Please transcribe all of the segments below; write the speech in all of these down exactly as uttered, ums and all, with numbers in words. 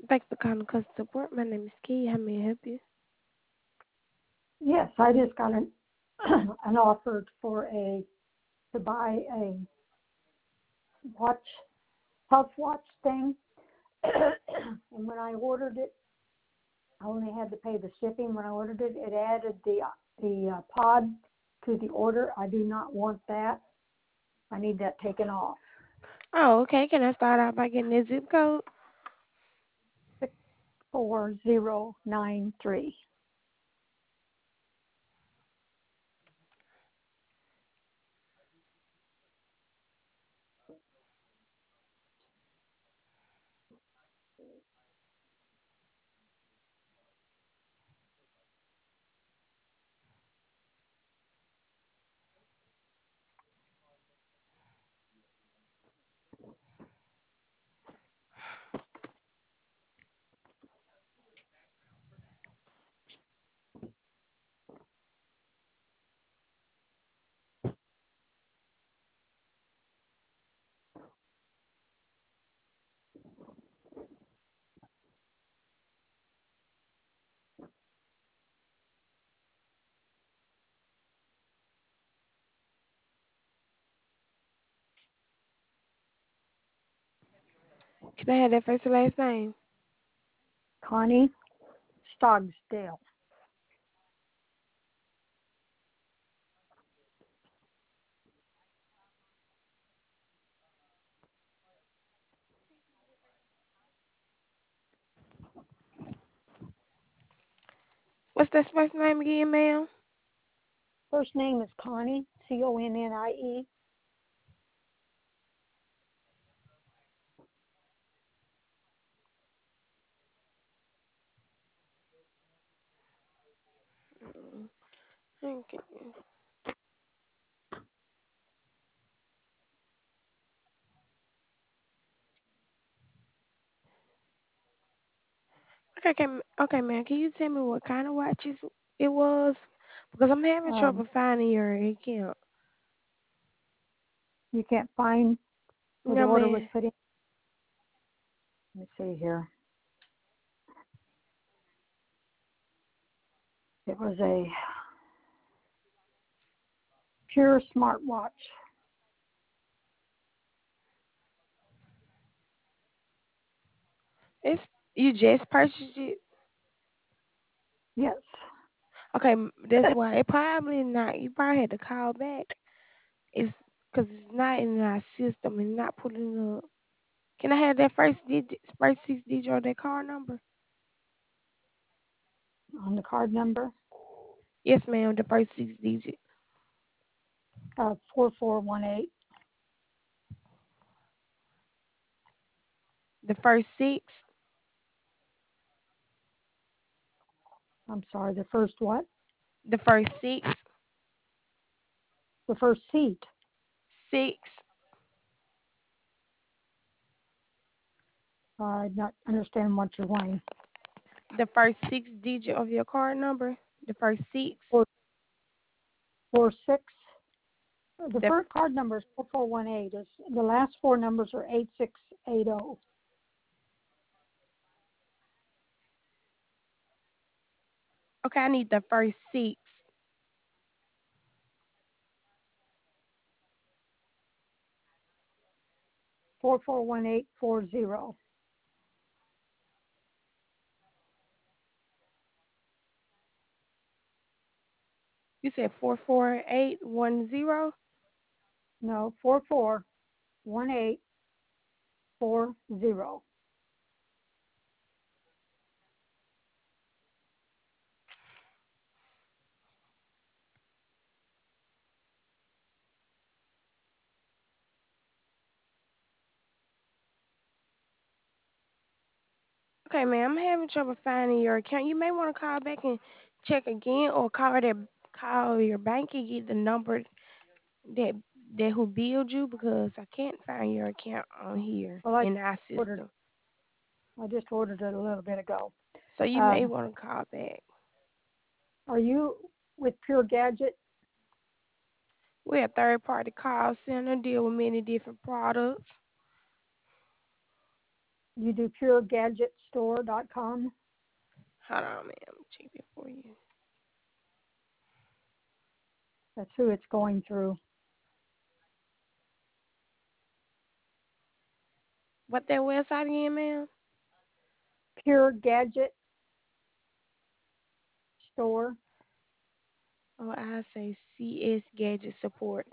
Thanks for calling customer support. My name is Key. How may I help you? Yes, I just got an an offer for a to buy a watch health watch thing, and when I ordered it, I only had to pay the shipping. When I ordered it, it added the the uh, pod to the order. I do not want that. I need that taken off. Oh, okay. Can I start out by getting the zip code? Six four zero nine three. Can I have that first and last name? Connie Stogsdale. What's that first name again, ma'am? First name is Connie, C O N N I E. Mm, Okay. Okay, can, okay, ma'am. Can you tell me what kind of watches it was? Because I'm having Um, trouble finding your account. you can't find where the No, order was ma'am. put in. Let me see here. It was a Pure smartwatch. It's you just purchased it. Yes. Okay, m- that's why it probably not. You probably had to call back. It's because it's not in our system and not pulling up. Can I have that first digit, first six digit of that card number? On the card number, Yes, ma'am. The first six digit. uh, four four one eight. The first six. I'm sorry, the first what? The first six. The first seat. Six. Uh, I not understand what you're wanting. The first six digit of your card number. The first six. Four four six. The The first card number is four four one eight. Is the last four numbers are eight six eight zero. okay. I need the first six. Four four one eight four zero. You said four four eight one zero. No, four four one eight four zero. Okay, ma'am. I'm having trouble finding your account. You may want to call back and check again, or call that call your bank and get the number that that who billed you because I can't find your account on here Well, I in our ordered. system. I just ordered it a little bit ago. So you may Um, want to call back. are you with Pure Gadget? We're a third party call center, deal with many different products. You do pure gadget store dot com. Hold on, ma'am. Check it for you. That's who it's going through. What that website again, ma'am? Pure Gadget Store. Oh, I say C S Gadget Support.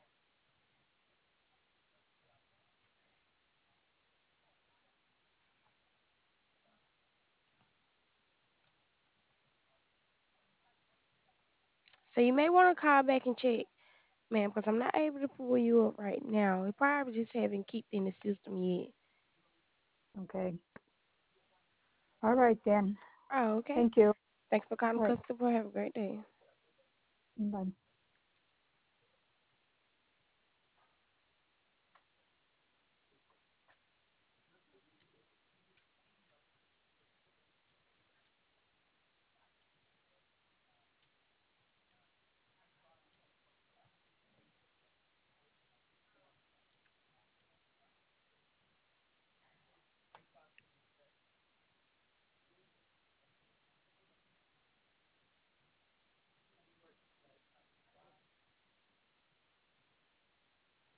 So you may want to call back and check, ma'am, because I'm not able to pull you up right now. It probably just haven't kicked in the system yet. Okay. All right then. Oh, okay. Thank you. Thanks for calling All right. customer. Have a great day. Bye.